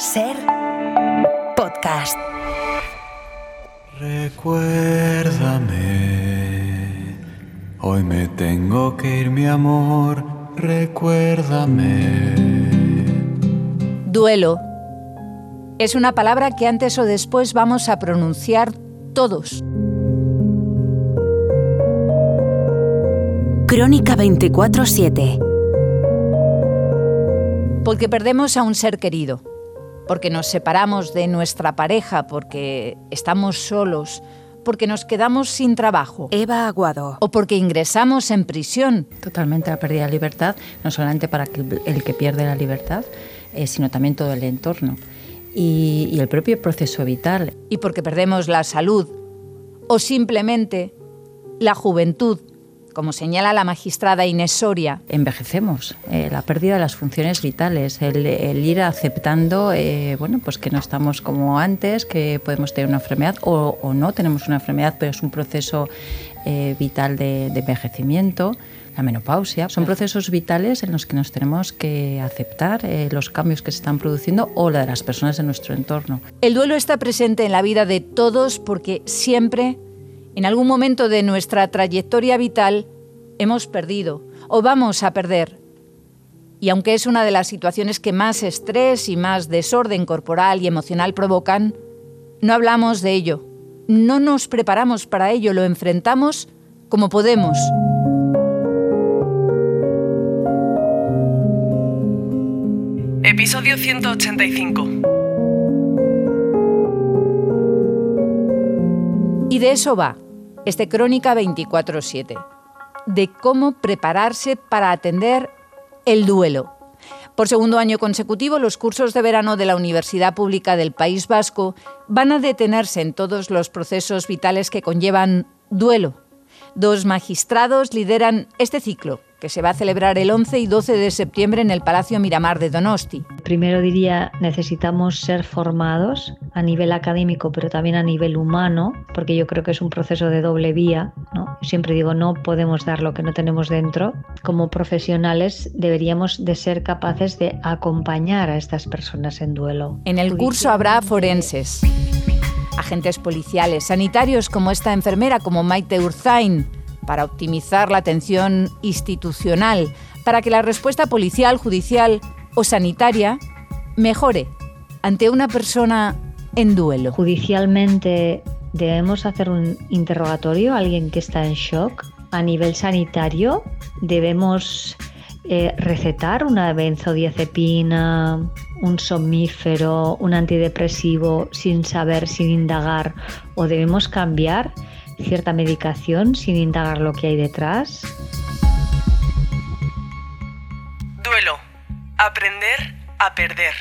Ser podcast. Recuérdame, hoy me tengo que ir, mi amor, recuérdame. Duelo. Es una palabra que antes o después vamos a pronunciar todos. Crónica 24/7. Porque perdemos a un ser querido, porque nos separamos de nuestra pareja, porque estamos solos, porque nos quedamos sin trabajo. Eva Aguado. O porque ingresamos en prisión. Totalmente la pérdida de libertad, no solamente para el que pierde la libertad, sino también todo el entorno y el propio proceso vital. Y porque perdemos la salud o simplemente la juventud, como señala la magistrada Inés Soria. Envejecemos, la pérdida de las funciones vitales, el ir aceptando pues que no estamos como antes, que podemos tener una enfermedad o no tenemos una enfermedad, pero es un proceso vital de envejecimiento. La menopausia, son procesos vitales en los que nos tenemos que aceptar los cambios que se están produciendo o la de las personas de nuestro entorno. El duelo está presente en la vida de todos porque siempre, en algún momento de nuestra trayectoria vital, hemos perdido o vamos a perder. Y aunque es una de las situaciones que más estrés y más desorden corporal y emocional provocan, no hablamos de ello, no nos preparamos para ello, lo enfrentamos como podemos. Episodio 185. Y de eso va este Crónica 24/7, de cómo prepararse para atender el duelo. Por segundo año consecutivo, los cursos de verano de la Universidad Pública del País Vasco van a detenerse en todos los procesos vitales que conllevan duelo. 2 magistrados lideran este ciclo, que se va a celebrar el 11 y 12 de septiembre en el Palacio Miramar de Donosti. Primero diría, necesitamos ser formados a nivel académico, pero también a nivel humano, porque yo creo que es un proceso de doble vía, ¿no? Siempre digo, no podemos dar lo que no tenemos dentro. Como profesionales deberíamos de ser capaces de acompañar a estas personas en duelo. En el curso habrá forenses, agentes policiales, sanitarios como esta enfermera, como Maite Urzain, para optimizar la atención institucional, para que la respuesta policial, judicial o sanitaria mejore ante una persona en duelo. Judicialmente debemos hacer un interrogatorio a alguien que está en shock. A nivel sanitario debemos recetar una benzodiazepina, un somnífero, un antidepresivo sin saber, sin indagar, o debemos cambiar cierta medicación sin indagar lo que hay detrás. Duelo. Aprender a perder.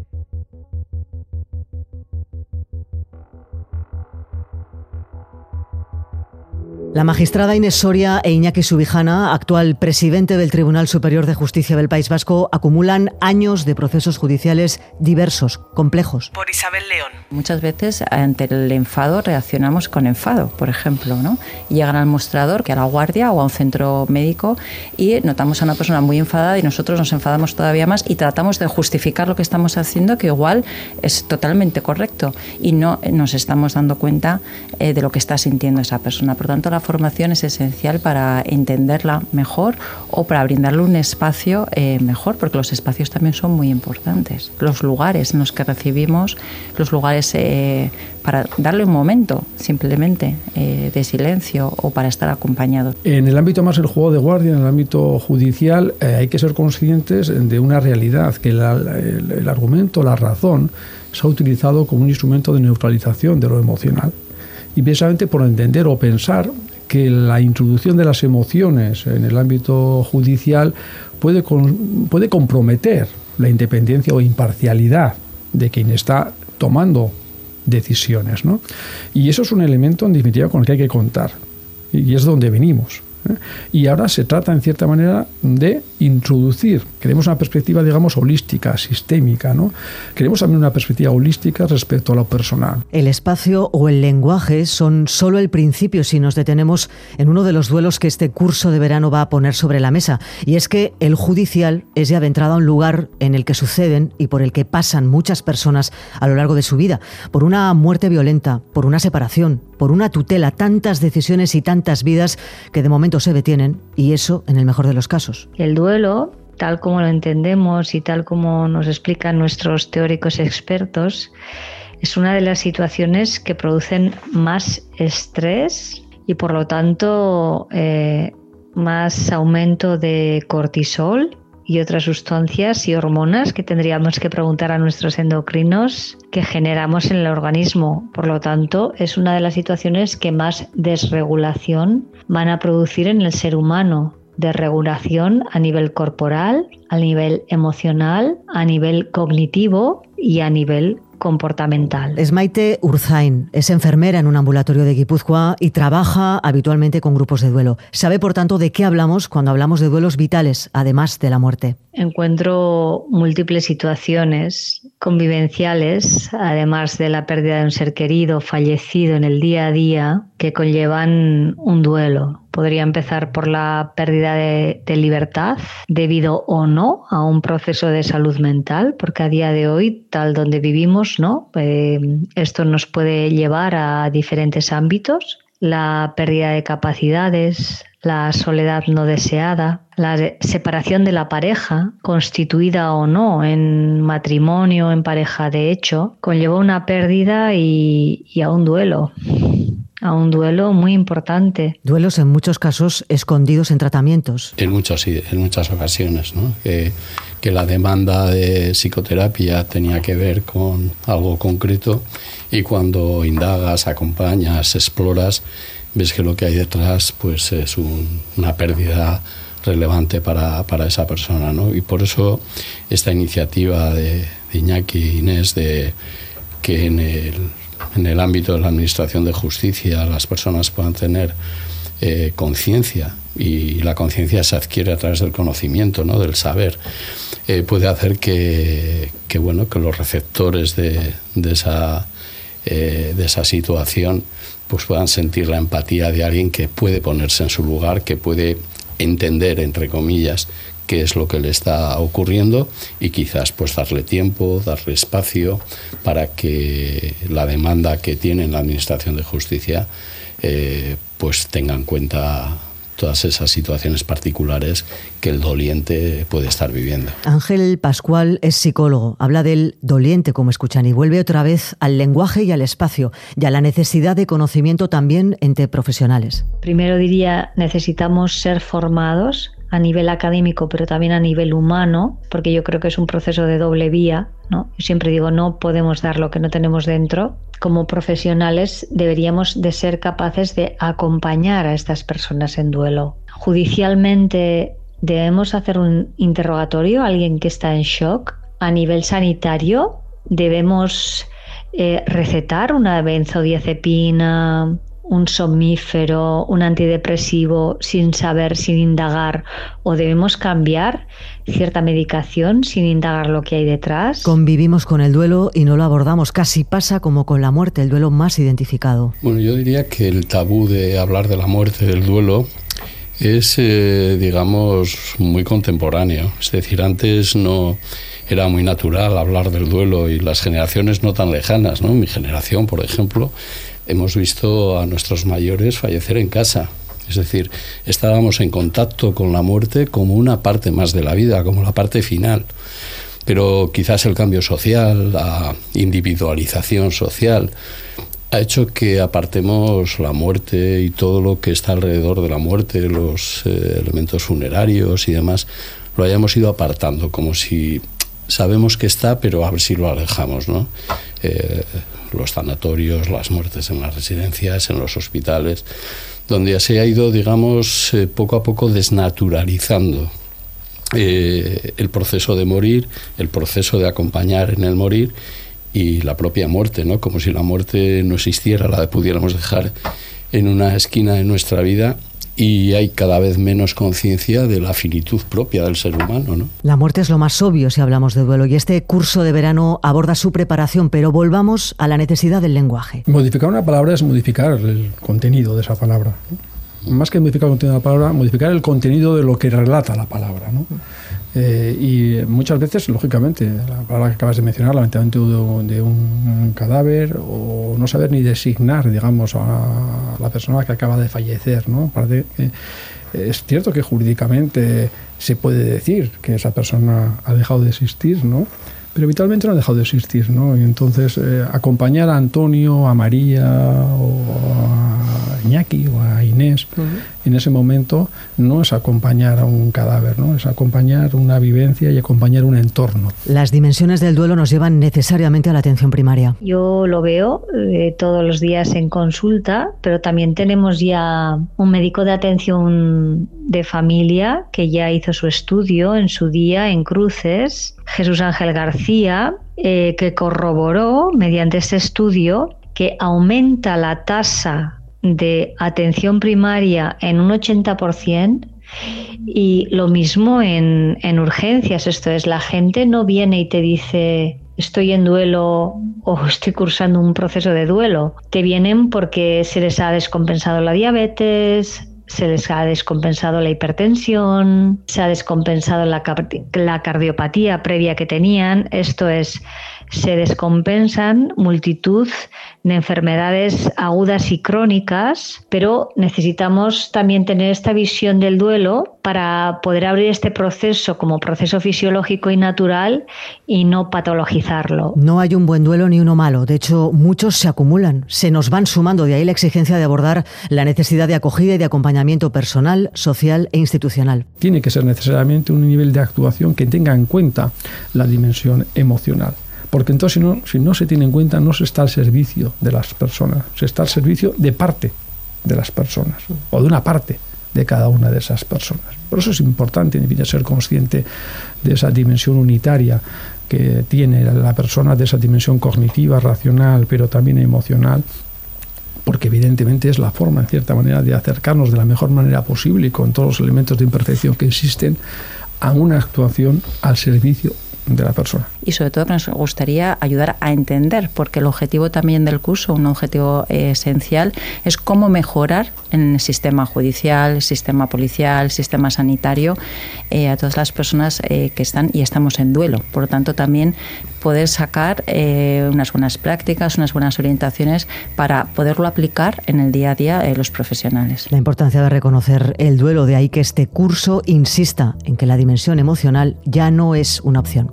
La magistrada Inés Soria e Iñaki Subijana, actual presidente del Tribunal Superior de Justicia del País Vasco, acumulan años de procesos judiciales diversos, complejos. Por Isabel León. Muchas veces ante el enfado reaccionamos con enfado, por ejemplo, ¿no? Llegan al mostrador, que a la guardia o a un centro médico, y notamos a una persona muy enfadada y nosotros nos enfadamos todavía más y tratamos de justificar lo que estamos haciendo, que igual es totalmente correcto y no nos estamos dando cuenta de lo que está sintiendo esa persona. Por tanto, la formación es esencial para entenderla mejor o para brindarle un espacio mejor, porque los espacios también son muy importantes. Los lugares en los que recibimos, los lugares para darle un momento simplemente de silencio o para estar acompañado. En el ámbito más del juego de guardia, en el ámbito judicial, hay que ser conscientes de una realidad, que el argumento, la razón, se ha utilizado como un instrumento de neutralización de lo emocional. Y precisamente por entender o pensar que la introducción de las emociones en el ámbito judicial puede comprometer la independencia o imparcialidad de quien está tomando decisiones, ¿no? Y eso es un elemento, en definitiva, con el que hay que contar. Y es donde venimos. Y ahora se trata, en cierta manera, de introducir, queremos una perspectiva, digamos, holística, sistémica, ¿no? Queremos también una perspectiva holística respecto a lo personal. El espacio o el lenguaje son solo el principio si nos detenemos en uno de los duelos que este curso de verano va a poner sobre la mesa. Y es que el judicial es ya de entrada un lugar en el que suceden y por el que pasan muchas personas a lo largo de su vida. Por una muerte violenta, por una separación, por una tutela, tantas decisiones y tantas vidas que de momento se detienen, y eso en el mejor de los casos. El duelo, tal como lo entendemos y tal como nos explican nuestros teóricos expertos, es una de las situaciones que producen más estrés y por lo tanto más aumento de cortisol y otras sustancias y hormonas que tendríamos que preguntar a nuestros endocrinos que generamos en el organismo. Por lo tanto, es una de las situaciones que más desregulación van a producir en el ser humano. Desregulación a nivel corporal, a nivel emocional, a nivel cognitivo y a nivel comportamental. Es Maite Urzain, es enfermera en un ambulatorio de Guipúzcoa y trabaja habitualmente con grupos de duelo. Sabe, por tanto, de qué hablamos cuando hablamos de duelos vitales, además de la muerte. Encuentro múltiples situaciones convivenciales, además de la pérdida de un ser querido fallecido en el día a día, que conllevan un duelo. Podría empezar por la pérdida de libertad, debido o no a un proceso de salud mental, porque a día de hoy, tal donde vivimos, ¿no? Esto nos puede llevar a diferentes ámbitos. La pérdida de capacidades, la soledad no deseada, la separación de la pareja, constituida o no en matrimonio, en pareja de hecho, conlleva una pérdida y a un duelo. A un duelo muy importante. Duelos en muchos casos escondidos en tratamientos. En muchas ocasiones, ¿no? Que la demanda de psicoterapia tenía que ver con algo concreto y cuando indagas, acompañas, exploras, ves que lo que hay detrás pues es una pérdida relevante para esa persona, ¿no? Y por eso esta iniciativa de Iñaki e Inés de que en el ámbito de la administración de justicia las personas puedan tener conciencia, y la conciencia se adquiere a través del conocimiento, ¿no? Del saber, puede hacer que los receptores de esa situación pues puedan sentir la empatía de alguien que puede ponerse en su lugar, que puede entender, entre comillas, qué es lo que le está ocurriendo y quizás pues darle tiempo, darle espacio para que la demanda que tiene en la Administración de Justicia pues tenga en cuenta todas esas situaciones particulares que el doliente puede estar viviendo. Ángel Pascual es psicólogo, habla del doliente, como escuchan, y vuelve otra vez al lenguaje y al espacio, y a la necesidad de conocimiento también entre profesionales. Primero diría, necesitamos ser formados a nivel académico, pero también a nivel humano, porque yo creo que es un proceso de doble vía, ¿no? Yo siempre digo, no podemos dar lo que no tenemos dentro. Como profesionales deberíamos de ser capaces de acompañar a estas personas en duelo. Judicialmente debemos hacer un interrogatorio a alguien que está en shock. A nivel sanitario debemos recetar una benzodiazepina, un somnífero, un antidepresivo sin saber, sin indagar, o debemos cambiar cierta medicación sin indagar lo que hay detrás. Convivimos con el duelo y no lo abordamos. Casi pasa como con la muerte, el duelo más identificado. Bueno, yo diría que el tabú de hablar de la muerte, del duelo, es, digamos, muy contemporáneo. Es decir, antes no era muy natural hablar del duelo y las generaciones no tan lejanas, ¿no? Mi generación, por ejemplo, hemos visto a nuestros mayores fallecer en casa. Es decir, estábamos en contacto con la muerte como una parte más de la vida, como la parte final. Pero quizás el cambio social, la individualización social, ha hecho que apartemos la muerte y todo lo que está alrededor de la muerte, los elementos funerarios y demás, lo hayamos ido apartando, como si sabemos que está, pero a ver si lo alejamos, ¿no? Los sanatorios, las muertes en las residencias, en los hospitales, donde se ha ido, digamos, poco a poco desnaturalizando el proceso de morir, el proceso de acompañar en el morir y la propia muerte, ¿no? Como si la muerte no existiera, la pudiéramos dejar en una esquina de nuestra vida y hay cada vez menos conciencia de la finitud propia del ser humano, ¿no? La muerte es lo más obvio si hablamos de duelo, y este curso de verano aborda su preparación, pero volvamos a la necesidad del lenguaje. Modificar una palabra es modificar el contenido de esa palabra, ¿no? Más que modificar el contenido de la palabra, modificar el contenido de lo que relata la palabra, ¿no? Y muchas veces, lógicamente, la palabra que acabas de mencionar, lamentablemente de un cadáver, o no saber ni designar, digamos, a la persona que acaba de fallecer, ¿no? Es cierto que jurídicamente se puede decir que esa persona ha dejado de existir, ¿no? Pero vitalmente no ha dejado de existir, ¿no? Y entonces acompañar a Antonio, a María o a Iñaki o a Inés en ese momento no es acompañar a un cadáver, ¿no? Es acompañar una vivencia y acompañar un entorno. Las dimensiones del duelo nos llevan necesariamente a la atención primaria. Yo lo veo todos los días en consulta, pero también tenemos ya un médico de atención de familia que ya hizo su estudio en su día en Cruces, Jesús Ángel García, que corroboró mediante este estudio que aumenta la tasa de atención primaria en un 80%, y lo mismo en urgencias. Esto es, la gente no viene y te dice estoy en duelo o estoy cursando un proceso de duelo. Te vienen porque se les ha descompensado la diabetes, se les ha descompensado la hipertensión, se ha descompensado la cardiopatía previa que tenían. Esto es, se descompensan multitud de enfermedades agudas y crónicas, pero necesitamos también tener esta visión del duelo para poder abrir este proceso como proceso fisiológico y natural y no patologizarlo. No hay un buen duelo ni uno malo. De hecho, muchos se acumulan, se nos van sumando. De ahí la exigencia de abordar la necesidad de acogida y de acompañamiento personal, social e institucional. Tiene que ser necesariamente un nivel de actuación que tenga en cuenta la dimensión emocional. Porque entonces si no se tiene en cuenta, no se está al servicio de las personas, se está al servicio de parte de las personas o de una parte de cada una de esas personas. Por eso es importante, en fin, ser consciente de esa dimensión unitaria que tiene la persona, de esa dimensión cognitiva, racional, pero también emocional, porque evidentemente es la forma, en cierta manera, de acercarnos de la mejor manera posible y con todos los elementos de imperfección que existen a una actuación al servicio de la persona. Y sobre todo que nos gustaría ayudar a entender, porque el objetivo también del curso, un objetivo esencial, es cómo mejorar en el sistema judicial, el sistema policial, el sistema sanitario, a todas las personas que están y estamos en duelo. Por lo tanto, también poder sacar unas buenas prácticas, unas buenas orientaciones para poderlo aplicar en el día a día los profesionales. La importancia de reconocer el duelo, de ahí que este curso insista en que la dimensión emocional ya no es una opción.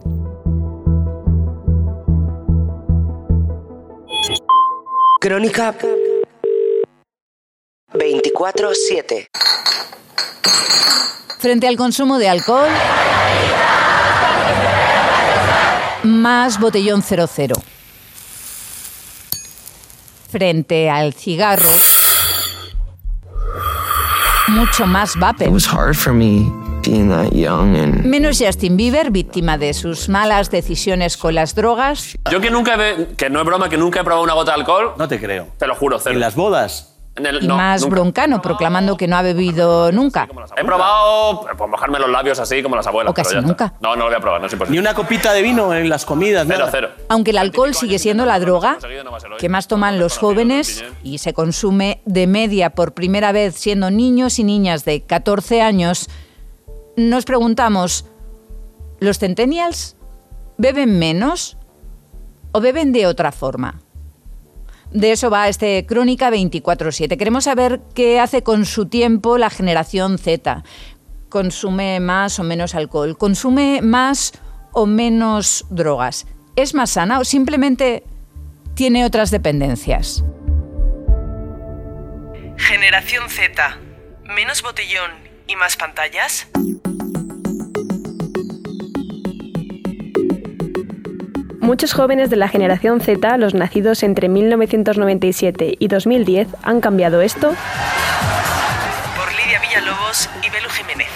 Crónica 24/7. Frente al consumo de alcohol, más botellón 00. Frente al cigarro, mucho más vapor. Menos Justin Bieber, víctima de sus malas decisiones con las drogas. Yo que no es broma, que nunca he probado una gota de alcohol. No te creo. Te lo juro, cero. ¿En las bodas? Y más nunca. Broncano, proclamando que no ha bebido nunca. He probado, pues, mojarme los labios así como las abuelas. O casi pero ya nunca. Está. No lo voy a probar, no es imposible. Ni una copita de vino en las comidas, nada. Cero. Aunque el alcohol sigue siendo la droga que más toman los jóvenes y se consume de media por primera vez siendo niños y niñas de 14 años, nos preguntamos, ¿los centennials beben menos o beben de otra forma? De eso va este Crónica 24/7. Queremos saber qué hace con su tiempo la generación Z. ¿Consume más o menos alcohol? ¿Consume más o menos drogas? ¿Es más sana o simplemente tiene otras dependencias? Generación Z. ¿Menos botellón y más pantallas? Muchos jóvenes de la generación Z, los nacidos entre 1997 y 2010, han cambiado esto por Lidia Villalobos y Belu Jiménez.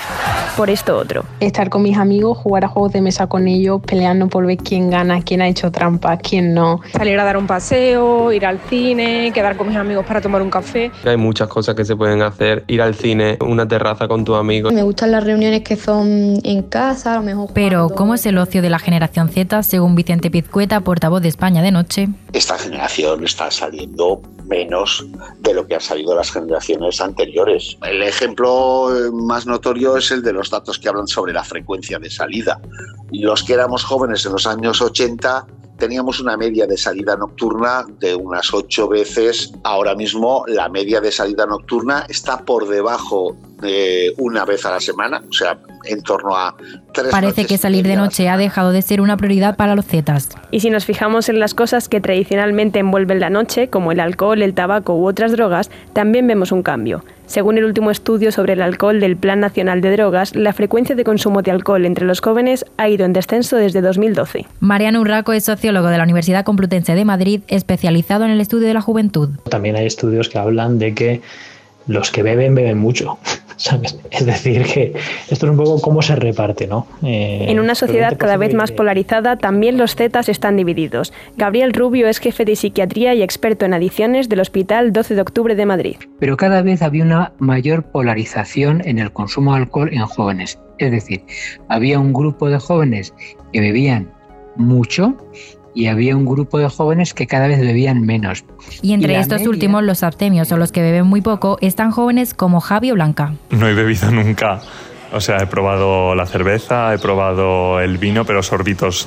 por esto otro. Estar con mis amigos, jugar a juegos de mesa con ellos, peleando por ver quién gana, quién ha hecho trampa, quién no. Salir a dar un paseo, ir al cine, quedar con mis amigos para tomar un café. Hay muchas cosas que se pueden hacer, ir al cine, una terraza con tus amigos. Me gustan las reuniones que son en casa, a lo mejor. Pero, ¿cómo es el ocio de la generación Z, según Vicente Pizcueta, portavoz de España de Noche? Esta generación está saliendo menos de lo que han salido las generaciones anteriores. El ejemplo más notorio es el de los datos que hablan sobre la frecuencia de salida. Los que éramos jóvenes en los años 80 teníamos una media de salida nocturna de unas 8 veces. Ahora mismo la media de salida nocturna está por debajo de una vez a la semana, o sea, en torno a 3 Parece que salir de noche ha dejado de ser una prioridad para los Zetas. Y si nos fijamos en las cosas que tradicionalmente envuelven la noche, como el alcohol, el tabaco u otras drogas, también vemos un cambio. Según el último estudio sobre el alcohol del Plan Nacional de Drogas, la frecuencia de consumo de alcohol entre los jóvenes ha ido en descenso desde 2012. Mariano Urraco es sociólogo de la Universidad Complutense de Madrid, especializado en el estudio de la juventud. También hay estudios que hablan de que los que beben mucho, ¿sabes? Es decir, que esto es un poco cómo se reparte, ¿no? En una sociedad cada vez más polarizada, también los Zetas están divididos. Gabriel Rubio es jefe de psiquiatría y experto en adicciones del Hospital 12 de Octubre de Madrid. Pero cada vez había una mayor polarización en el consumo de alcohol en jóvenes. Es decir, había un grupo de jóvenes que bebían mucho y había un grupo de jóvenes que cada vez bebían menos. Y entre estos últimos, los abstemios o los que beben muy poco, están jóvenes como Javi o Blanca. No he bebido nunca. O sea, he probado la cerveza, he probado el vino, pero sorbitos.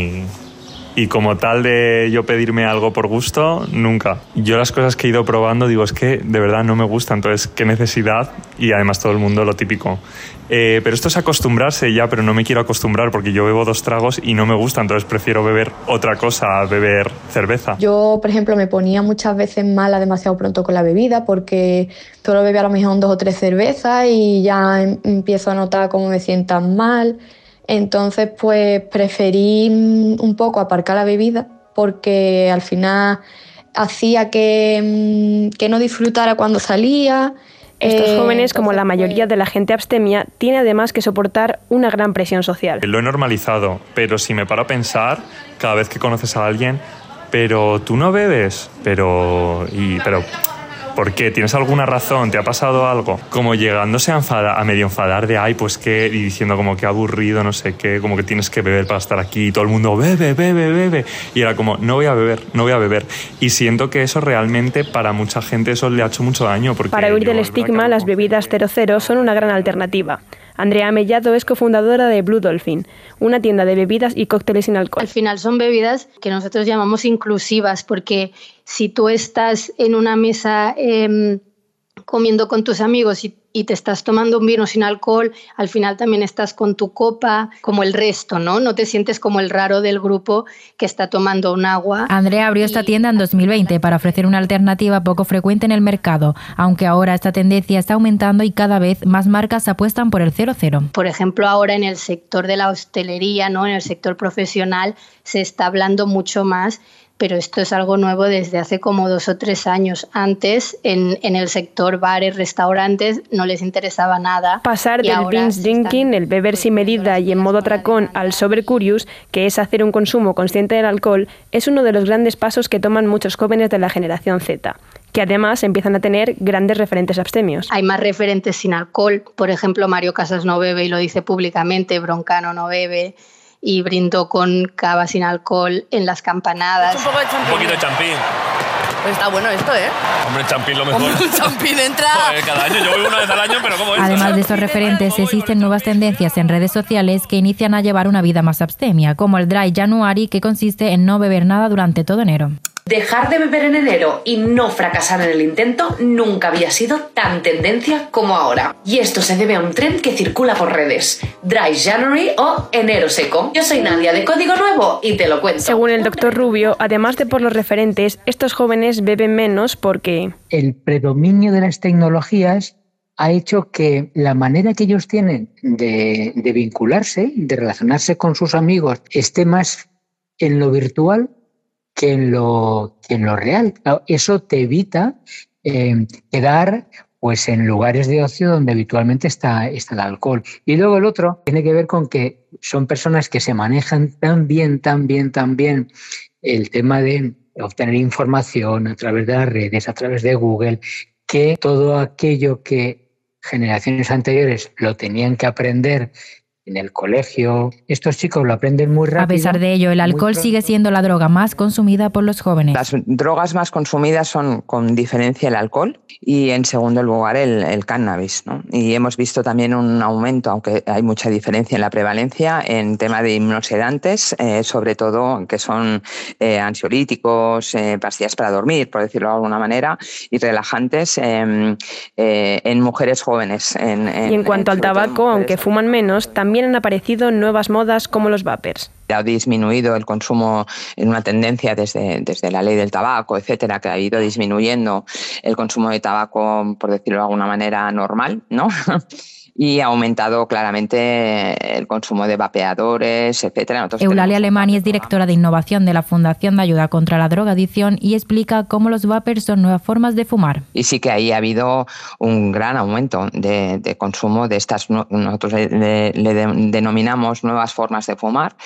Y como tal de yo pedirme algo por gusto, nunca. Yo las cosas que he ido probando, digo, es que de verdad no me gusta, entonces qué necesidad, y además todo el mundo lo típico. Pero esto es acostumbrarse ya, pero no me quiero acostumbrar porque yo bebo 2 tragos y no me gusta, entonces prefiero beber otra cosa, beber cerveza. Yo, por ejemplo, me ponía muchas veces mala demasiado pronto con la bebida porque solo bebía a lo mejor 2 o 3 cervezas y ya empiezo a notar cómo me sientan mal. Entonces, pues preferí un poco aparcar la bebida porque al final hacía que no disfrutara cuando salía. Estos jóvenes, como la mayoría de la gente abstemia, tienen además que soportar una gran presión social. Lo he normalizado, pero si me paro a pensar, cada vez que conoces a alguien, pero tú no bebes, pero ¿por qué? ¿Tienes alguna razón? ¿Te ha pasado algo? Como llegándose a medio enfadar de, ay, pues qué, y diciendo como que aburrido, no sé qué, como que tienes que beber para estar aquí, y todo el mundo, bebe. Y era como, no voy a beber. Y siento que eso realmente, para mucha gente, eso le ha hecho mucho daño. Porque para huir del estigma, las bebidas 00 son una gran alternativa. Andrea Mellado es cofundadora de Blue Dolphin, una tienda de bebidas y cócteles sin alcohol. Al final son bebidas que nosotros llamamos inclusivas, porque si tú estás en una mesa comiendo con tus amigos y te estás tomando un vino sin alcohol, al final también estás con tu copa, como el resto, ¿no? No te sientes como el raro del grupo que está tomando un agua. Andrea abrió esta tienda en 2020 para ofrecer una alternativa poco frecuente en el mercado, aunque ahora esta tendencia está aumentando y cada vez más marcas apuestan por el 00. Por ejemplo, ahora en el sector de la hostelería, ¿no? En el sector profesional se está hablando mucho más, pero esto es algo nuevo desde hace como 2 o 3 años. Antes, en el sector bares, restaurantes, no les interesaba nada. Pasar del binge drinking, el beber sin medida y en modo atracón, al sober curious, que es hacer un consumo consciente del alcohol, es uno de los grandes pasos que toman muchos jóvenes de la generación Z, que además empiezan a tener grandes referentes abstemios. Hay más referentes sin alcohol. Por ejemplo, Mario Casas no bebe y lo dice públicamente, Broncano no bebe, y brindo con cava sin alcohol en las campanadas. Un poquito de champín. Pues está bueno esto, ¿eh? Hombre, el champín lo mejor. El champín entra. Joder, cada año, yo voy una vez al año, pero ¿cómo es? Además de estos referentes, existen nuevas tendencias en redes sociales que inician a llevar una vida más abstemia, como el Dry January, que consiste en no beber nada durante todo enero. Dejar de beber en enero y no fracasar en el intento nunca había sido tan tendencia como ahora. Y esto se debe a un trend que circula por redes: Dry January o enero seco. Yo soy Nadia de Código Nuevo y te lo cuento. Según el doctor Rubio, además de por los referentes, estos jóvenes beben menos porque el predominio de las tecnologías ha hecho que la manera que ellos tienen de vincularse, de relacionarse con sus amigos, esté más en lo virtual que en lo real. Eso te evita quedar pues en lugares de ocio donde habitualmente está el alcohol. Y luego el otro tiene que ver con que son personas que se manejan tan bien el tema de obtener información a través de las redes, a través de Google, que todo aquello que generaciones anteriores lo tenían que aprender en el colegio, estos chicos lo aprenden muy rápido. A pesar de ello, el alcohol sigue siendo la droga más consumida por los jóvenes. Las drogas más consumidas son, con diferencia, el alcohol y, en segundo lugar, el cannabis, ¿no? Y hemos visto también un aumento, aunque hay mucha diferencia en la prevalencia, en tema de hipnosedantes, sobre todo que son ansiolíticos, pastillas para dormir, por decirlo de alguna manera, y relajantes en mujeres jóvenes. Y en cuanto al tabaco, aunque fuman menos, también han aparecido nuevas modas como los vapers. Ha disminuido el consumo en una tendencia desde la ley del tabaco, etcétera, que ha ido disminuyendo el consumo de tabaco, por decirlo de alguna manera, normal, ¿no? Y ha aumentado claramente el consumo de vapeadores, etcétera. Eulalia Alemany es directora de innovación de la Fundación de Ayuda contra la Drogadicción y explica cómo los vapers son nuevas formas de fumar. Y sí que ahí ha habido un gran aumento de consumo de estas, nosotros le denominamos nuevas formas de fumar,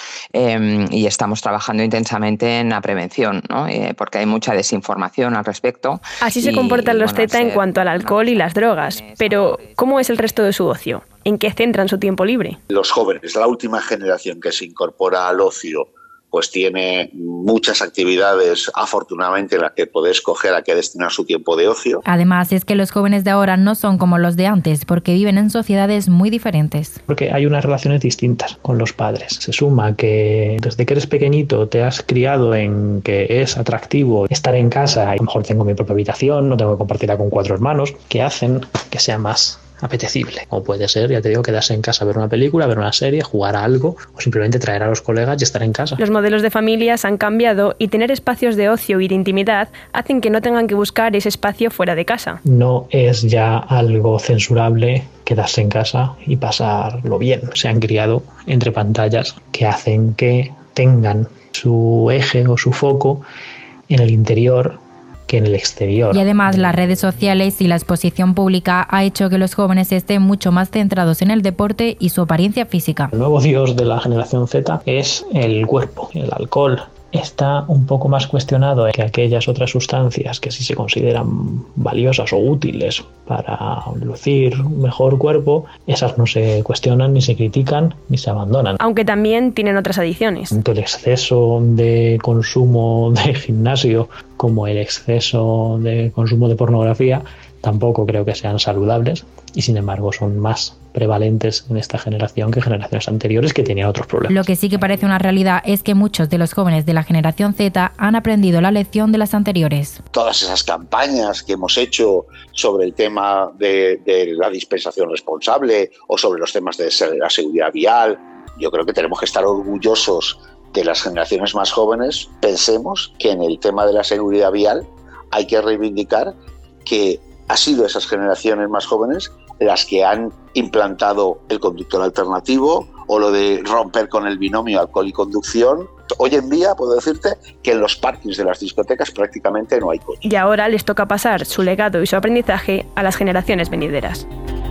y estamos trabajando intensamente en la prevención, ¿no? Porque hay mucha desinformación al respecto. Así se comportan los Z en cuanto al alcohol y las drogas, pero ¿cómo es el resto de su ocio? ¿En qué centran su tiempo libre? Los jóvenes, la última generación que se incorpora al ocio, pues tiene muchas actividades, afortunadamente, en las que puede escoger a qué destinar su tiempo de ocio. Además, es que los jóvenes de ahora no son como los de antes, porque viven en sociedades muy diferentes. Porque hay unas relaciones distintas con los padres. Se suma que desde que eres pequeñito te has criado en que es atractivo estar en casa, a lo mejor tengo mi propia habitación, no tengo que compartirla con 4 hermanos, que hacen que sea más apetecible. O puede ser, ya te digo, quedarse en casa a ver una película, ver una serie, jugar a algo o simplemente traer a los colegas y estar en casa. Los modelos de familias han cambiado y tener espacios de ocio y de intimidad hacen que no tengan que buscar ese espacio fuera de casa. No es ya algo censurable quedarse en casa y pasarlo bien. Se han criado entre pantallas que hacen que tengan su eje o su foco en el interior que en el exterior. Y además las redes sociales y la exposición pública ha hecho que los jóvenes estén mucho más centrados en el deporte y su apariencia física. El nuevo dios de la generación Z es el cuerpo, el alcohol. Está un poco más cuestionado que aquellas otras sustancias que sí se consideran valiosas o útiles para lucir un mejor cuerpo, esas no se cuestionan, ni se critican, ni se abandonan. Aunque también tienen otras adicciones. Tanto el exceso de consumo de gimnasio como el exceso de consumo de pornografía tampoco creo que sean saludables y sin embargo son más prevalentes en esta generación que generaciones anteriores que tenían otros problemas. Lo que sí que parece una realidad es que muchos de los jóvenes de la generación Z han aprendido la lección de las anteriores. Todas esas campañas que hemos hecho sobre el tema de la dispensación responsable o sobre los temas de la seguridad vial, yo creo que tenemos que estar orgullosos de las generaciones más jóvenes. Pensemos que en el tema de la seguridad vial hay que reivindicar que ha sido esas generaciones más jóvenes las que han implantado el conductor alternativo o lo de romper con el binomio alcohol y conducción. Hoy en día puedo decirte que en los parkings de las discotecas prácticamente no hay coche. Y ahora les toca pasar su legado y su aprendizaje a las generaciones venideras.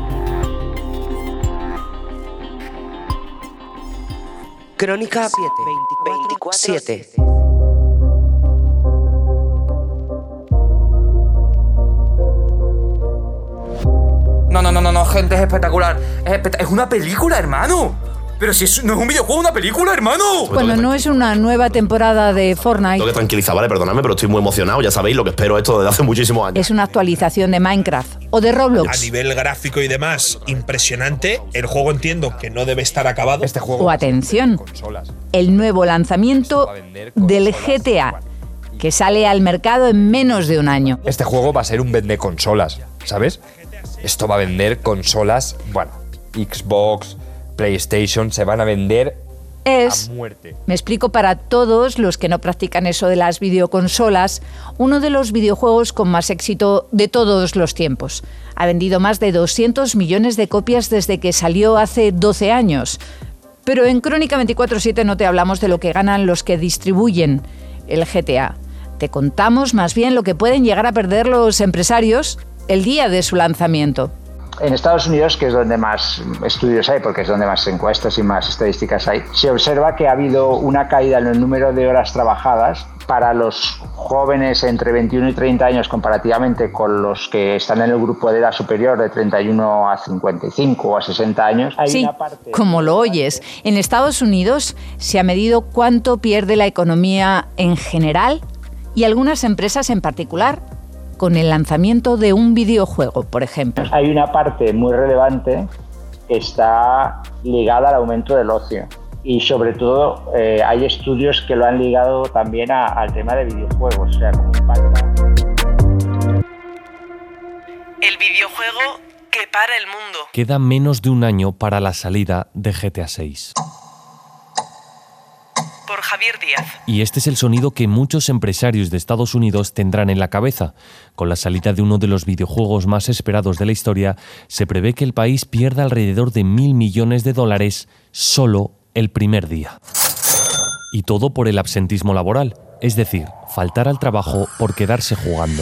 Crónica 24/7. No, gente, es espectacular. Es una película, hermano. Pero si no es un videojuego, una película, hermano. Bueno, no es una nueva temporada de Fortnite. Tengo que tranquilizar, vale, perdonadme, pero estoy muy emocionado. Ya sabéis lo que espero esto desde hace muchísimos años. Es una actualización de Minecraft o de Roblox. A nivel gráfico y demás, impresionante. El juego entiendo que no debe estar acabado. Este juego. O atención, el nuevo lanzamiento del GTA, que sale al mercado en menos de un año. Este juego va a ser un vendeconsolas, ¿sabes? Esto va a vender consolas, bueno, Xbox, PlayStation, se van a vender a muerte. Me explico para todos los que no practican eso de las videoconsolas, uno de los videojuegos con más éxito de todos los tiempos. Ha vendido más de 200 millones de copias desde que salió hace 12 años. Pero en Crónica 24/7 no te hablamos de lo que ganan los que distribuyen el GTA. Te contamos más bien lo que pueden llegar a perder los empresarios el día de su lanzamiento. En Estados Unidos, que es donde más estudios hay, porque es donde más encuestas y más estadísticas hay, se observa que ha habido una caída en el número de horas trabajadas para los jóvenes entre 21 y 30 años comparativamente con los que están en el grupo de edad superior de 31 a 55 o a 60 años. Sí, como lo oyes, en Estados Unidos se ha medido cuánto pierde la economía en general y algunas empresas en particular con el lanzamiento de un videojuego, por ejemplo. Hay una parte muy relevante que está ligada al aumento del ocio y sobre todo hay estudios que lo han ligado también al tema de videojuegos. O sea, como el videojuego que para el mundo. Queda menos de un año para la salida de GTA 6. Por Javier Díaz. Y este es el sonido que muchos empresarios de Estados Unidos tendrán en la cabeza. Con la salida de uno de los videojuegos más esperados de la historia, se prevé que el país pierda alrededor de $1.000 millones solo el primer día. Y todo por el absentismo laboral, es decir, faltar al trabajo por quedarse jugando.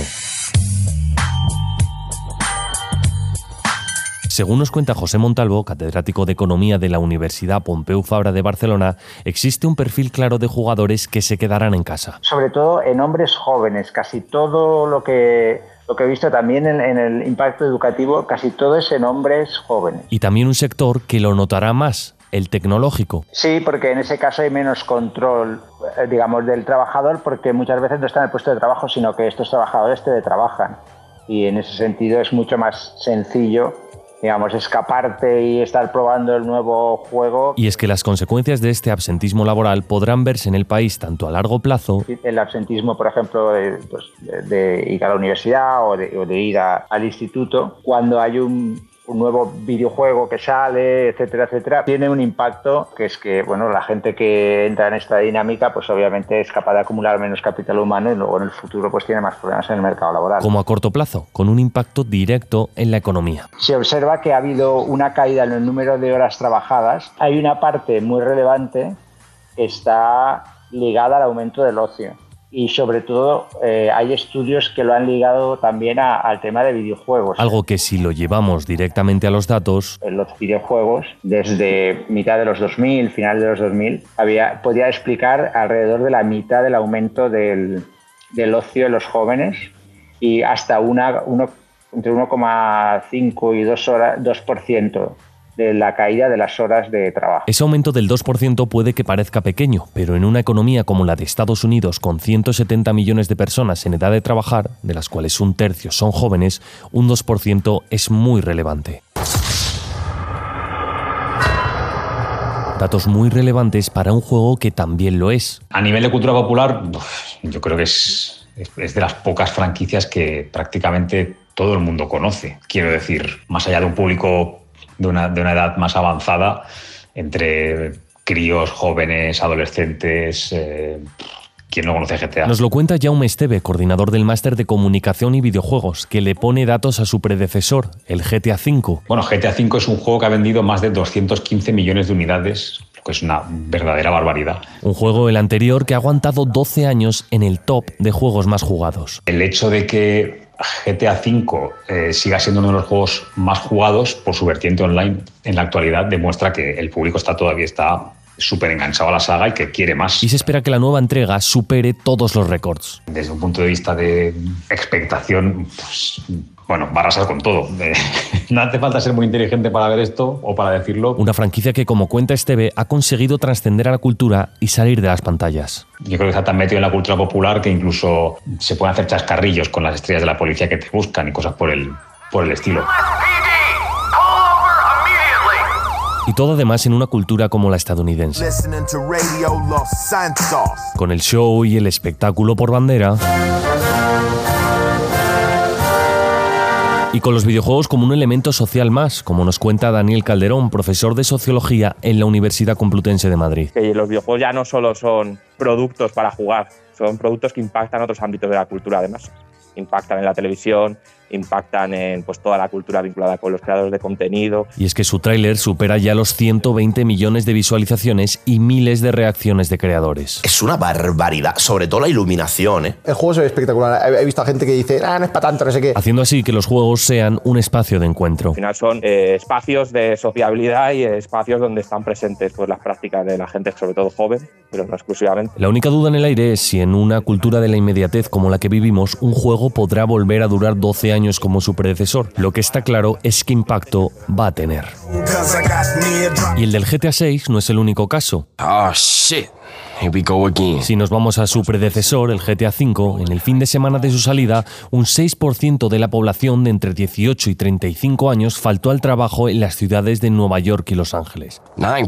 Según nos cuenta José Montalvo, catedrático de Economía de la Universidad Pompeu Fabra de Barcelona, existe un perfil claro de jugadores que se quedarán en casa. Sobre todo en hombres jóvenes, casi todo lo que he visto también en el impacto educativo, casi todo es en hombres jóvenes. Y también un sector que lo notará más, el tecnológico. Sí, porque en ese caso hay menos control, digamos, del trabajador, porque muchas veces no está en el puesto de trabajo, sino que estos trabajadores teletrabajan. Y en ese sentido es mucho más sencillo, digamos, escaparte y estar probando el nuevo juego. Y es que las consecuencias de este absentismo laboral podrán verse en el país tanto a largo plazo. El absentismo, por ejemplo, de ir a la universidad o de ir al instituto, cuando hay un nuevo videojuego que sale, etcétera, etcétera, tiene un impacto que es que, bueno, la gente que entra en esta dinámica, pues obviamente es capaz de acumular menos capital humano y luego en el futuro pues tiene más problemas en el mercado laboral. Como a corto plazo, con un impacto directo en la economía. Se observa que ha habido una caída en el número de horas trabajadas. Hay una parte muy relevante que está ligada al aumento del ocio. Y sobre todo hay estudios que lo han ligado también al tema de videojuegos. Algo que si lo llevamos directamente a los datos... Los videojuegos, desde mitad de los 2000, final de los 2000, podía explicar alrededor de la mitad del aumento del ocio de los jóvenes y hasta entre 1,5 y 2% de la caída de las horas de trabajo. Ese aumento del 2% puede que parezca pequeño, pero en una economía como la de Estados Unidos, con 170 millones de personas en edad de trabajar, de las cuales un tercio son jóvenes, un 2% es muy relevante. Datos muy relevantes para un juego que también lo es. A nivel de cultura popular, yo creo que es de las pocas franquicias que prácticamente todo el mundo conoce. Quiero decir, más allá de un público de una edad más avanzada, entre críos, jóvenes, adolescentes. ¿Quién no conoce GTA? Nos lo cuenta Jaume Esteve, coordinador del máster de Comunicación y Videojuegos, que le pone datos a su predecesor, el GTA V. Bueno, GTA V es un juego que ha vendido más de 215 millones de unidades, lo que es una verdadera barbaridad. Un juego, el anterior, que ha aguantado 12 años en el top de juegos más jugados. El hecho de que GTA V siga siendo uno de los juegos más jugados por su vertiente online en la actualidad demuestra que el público todavía está súper enganchado a la saga y que quiere más. Y se espera que la nueva entrega supere todos los récords. Desde un punto de vista de expectación, pues, bueno, va a arrasar con todo. No hace falta ser muy inteligente para ver esto o para decirlo. Una franquicia que, como cuenta Esteve, ha conseguido trascender a la cultura y salir de las pantallas. Yo creo que está tan metido en la cultura popular que incluso se pueden hacer chascarrillos con las estrellas de la policía que te buscan y cosas por el estilo. Y todo además en una cultura como la estadounidense. Con el show y el espectáculo por bandera. Y con los videojuegos como un elemento social más, como nos cuenta Daniel Calderón, profesor de Sociología en la Universidad Complutense de Madrid. Que los videojuegos ya no solo son productos para jugar, son productos que impactan otros ámbitos de la cultura además. impactan en la televisión, impactan en pues toda la cultura vinculada con los creadores de contenido. Y es que su tráiler supera ya los 120 millones de visualizaciones y miles de reacciones de creadores. Es una barbaridad, sobre todo la iluminación, ¿eh? El juego se ve espectacular. He visto a gente que dice, no es para tanto, no sé qué. Haciendo así que los juegos sean un espacio de encuentro. Al final son espacios de sociabilidad y espacios donde están presentes pues las prácticas de la gente, sobre todo joven, pero no exclusivamente. La única duda en el aire es si en una cultura de la inmediatez como la que vivimos, un juego podrá volver a durar 12 años como su predecesor. Lo que está claro es qué impacto va a tener. Y el del GTA 6 no es el único caso. Oh, shit. Here we go again. Si nos vamos a su predecesor, el GTA 5, en el fin de semana de su salida, un 6% de la población de entre 18 y 35 años faltó al trabajo en las ciudades de Nueva York y Los Ángeles.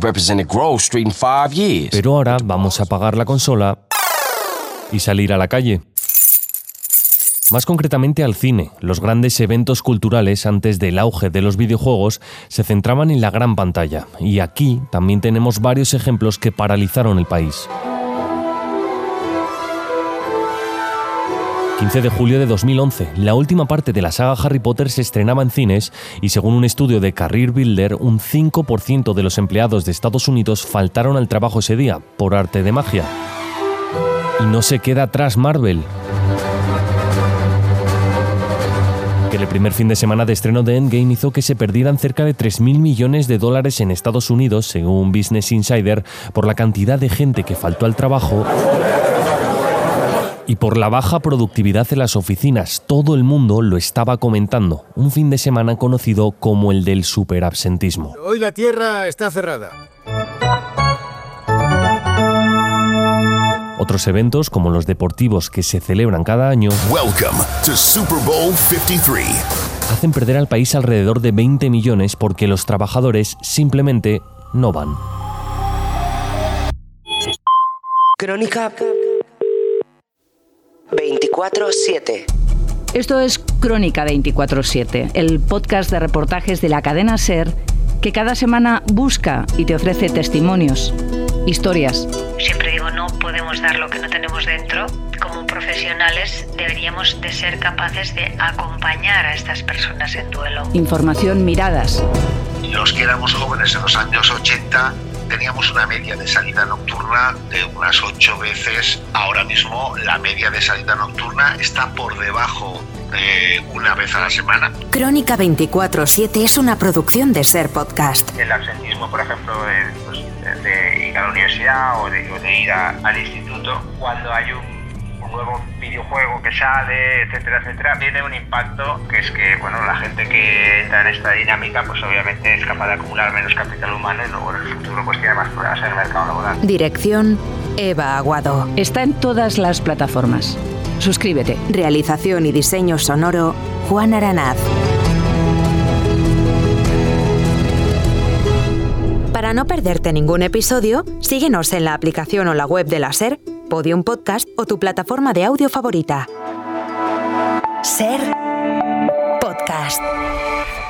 Pero ahora vamos a apagar la consola y salir a la calle. Más concretamente al cine. Los grandes eventos culturales antes del auge de los videojuegos se centraban en la gran pantalla. Y aquí también tenemos varios ejemplos que paralizaron el país. 15 de julio de 2011, la última parte de la saga Harry Potter se estrenaba en cines y según un estudio de Career Builder, un 5% de los empleados de Estados Unidos faltaron al trabajo ese día, por arte de magia. Y no se queda atrás Marvel, que el primer fin de semana de estreno de Endgame hizo que se perdieran cerca de $3.000 millones en Estados Unidos, según Business Insider, por la cantidad de gente que faltó al trabajo y por la baja productividad en las oficinas. Todo el mundo lo estaba comentando. Un fin de semana conocido como el del superabsentismo. Hoy la Tierra está cerrada. Otros eventos, como los deportivos que se celebran cada año, Welcome to Super Bowl 53. Hacen perder al país alrededor de 20 millones porque los trabajadores simplemente no van. Crónica 24/7. Esto es Crónica 24/7, el podcast de reportajes de la cadena SER que cada semana busca y te ofrece testimonios, historias. Siempre digo, no podemos dar lo que no tenemos dentro. Como profesionales deberíamos de ser capaces de acompañar a estas personas en duelo. Información, miradas. Los que éramos jóvenes en los años 80 teníamos una media de salida nocturna de unas 8 veces. Ahora mismo la media de salida nocturna está por debajo de una vez a la semana. Crónica 24/7 es una producción de SER Podcast. El absentismo, por ejemplo, de ir a la universidad o de ir al instituto, cuando hay un nuevo videojuego que sale, etcétera, etcétera, tiene un impacto que es que, bueno, la gente que entra en esta dinámica, pues obviamente es capaz de acumular menos capital humano y luego en el futuro pues tiene más problemas en el mercado laboral. Dirección, Eva Aguado. Está en todas las plataformas. Suscríbete. Realización y diseño sonoro, Juan Aranaz. Para no perderte ningún episodio, síguenos en la aplicación o la web de la SER, Podium Podcast o tu plataforma de audio favorita. SER Podcast.